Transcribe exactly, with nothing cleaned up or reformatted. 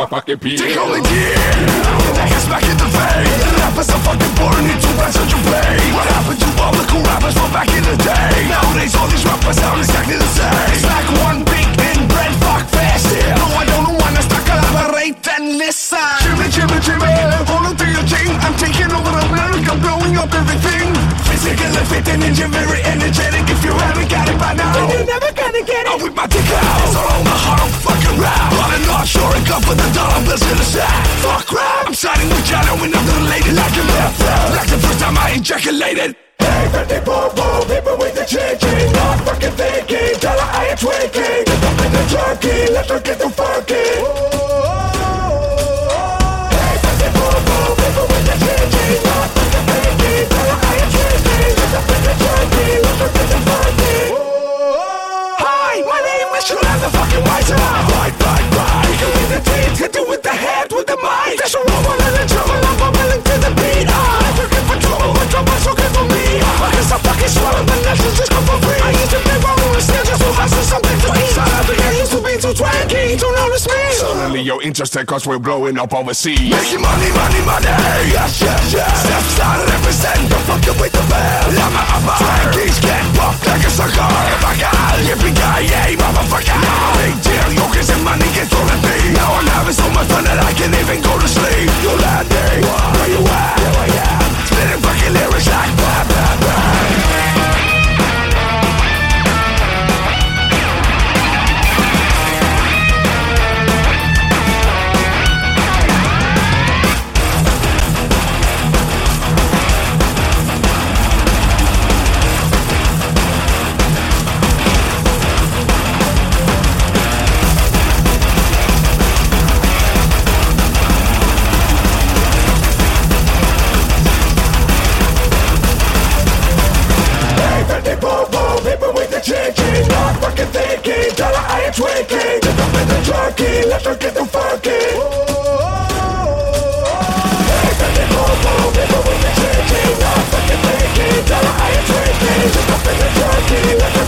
fucking P. Take only dear, neck is back in the vein. The rappers are fucking boring, need to answer your pain. What happened to all the cool rappers from back in the day? Nowadays all these rappers sound exactly the same. It's like one big inbred fuck fest. Yeah. No, I don't wanna start collaborate and listen. Jimmy, Jimmy, Jimmy, hold on to your chain. I'm taking over America, blowing up everything. Physically fit and ninja, very energetic. If you haven't got it by now, then you're never gonna get it. I'm with my dick out, it's all on my heart, I'm fucking rap. On and off, sure and come for the dollar bills in the sack. Fuck rap, I'm siding with John and I'm the lady like a left. Like the first time I ejaculated. Hey, Fendi, boom, boom, people with the chicken. Not fucking thinking, dollar I ain't tweaking. Get up in the junkie, let her get the funky. Hey, Fendi, boom, boom, people with the chicken. Not fucking thinking, dollar I ain't tweaking. Get up in the junkie, let her get the funky. Hi, my name is Shulanda fucking Weiser. Right, right, right. You can with the teeth, hit you with the head, with the mic. There's a rumble and a trouble, I'm bubbling to the beat. I'm never get for trouble, but trouble's okay for me. I guess I fucking swallow the lessons just come for free. I used to play wrong on the stage just to hustle something to eat. Shout out to get used to be too twanky, don't notice me. Suddenly you're interested cause we're blowing up overseas. Making money, money, money, yes, yes, yes. Step-side represent, don't fucking with the bell. I'm a upper, twankies get buffed like a sucker. Fucker, yippee-ki-yay, motherfucker. Big deal, yo, cause the money gets thrown at me. Now I'm having so much fun that I can't even go to sleep. Yo, landing, where you at? Here I am, spitting fucking lyrics like blah, blah, blah. Chicken, not fucking thinking, dollar I ain't tweaking. Get up in the junkie, let her get the funky. Hey, baby, boom, boom, people with the chicken, not fucking thinking, dollar I ain't tweaking. Get up in the junkie, let her